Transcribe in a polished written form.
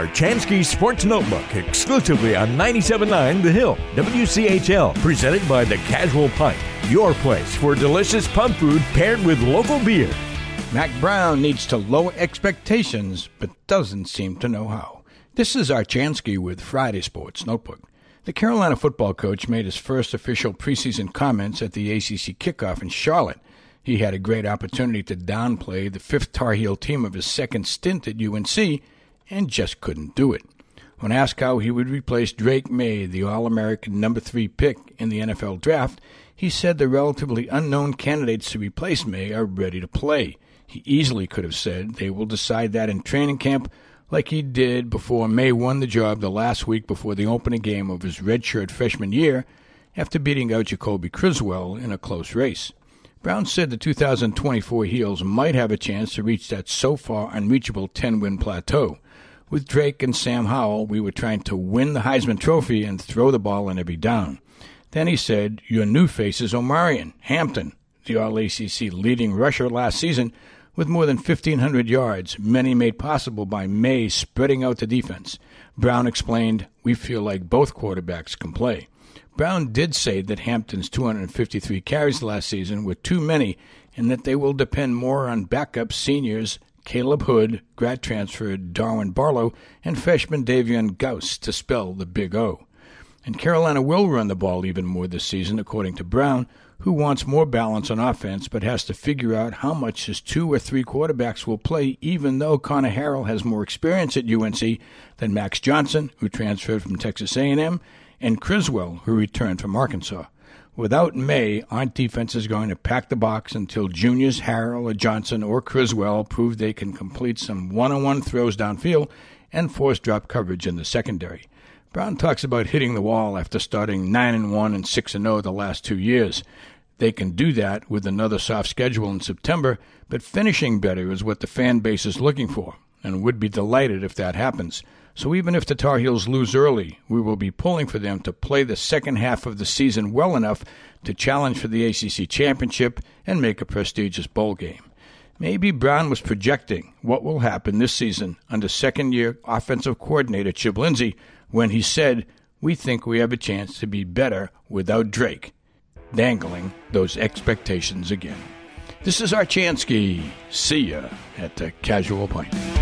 Chansky Sports Notebook exclusively on 97.9 The Hill, WCHL, presented by The Casual Pint, your place for delicious pub food paired with local beer. Mac Brown needs to lower expectations, but doesn't seem to know how. This is Archansky with Friday Sports Notebook. The Carolina football coach made his first official preseason comments at the ACC kickoff in Charlotte. He had a great opportunity to downplay the fifth Tar Heel team of his second stint at UNC and just couldn't do it. When asked how he would replace Drake May, the All-American number 3 pick in the NFL draft, he said the relatively unknown candidates to replace May are ready to play. He easily could have said they will decide that in training camp, like he did before May won the job the last week before the opening game of his redshirt freshman year after beating out Jacoby Criswell in a close race. Brown said the 2024 Heels might have a chance to reach that so far unreachable 10-win plateau. With Drake and Sam Howell, we were trying to win the Heisman Trophy and throw the ball on every down. Then he said, your new face is Omarion Hampton, the All-ACC leading rusher last season, with more than 1,500 yards, many made possible by May spreading out the defense. Brown explained, we feel like both quarterbacks can play. Brown did say that Hampton's 253 carries last season were too many and that they will depend more on backup seniors Caleb Hood, grad transfer Darwin Barlow, and freshman Davion Gauss to spell the Big O. And Carolina will run the ball even more this season, according to Brown, who wants more balance on offense but has to figure out how much his 2 or 3 quarterbacks will play, even though Connor Harrell has more experience at UNC than Max Johnson, who transferred from Texas A&M, and Criswell, who returned from Arkansas. Without May, our defense is going to pack the box until juniors Harrell or Johnson or Criswell prove they can complete some one-on-one throws downfield and force drop coverage in the secondary. Brown talks about hitting the wall after starting 9-1 and 6-0 the last 2 years. They can do that with another soft schedule in September, but finishing better is what the fan base is looking for, and would be delighted if that happens. So even if the Tar Heels lose early, we will be pulling for them to play the second half of the season well enough to challenge for the ACC championship and make a prestigious bowl game. Maybe Brown was projecting what will happen this season under second-year offensive coordinator Chip Lindsey when he said, we think we have a chance to be better without Drake, dangling those expectations again. This is Archansky. See ya at the Casual Pint.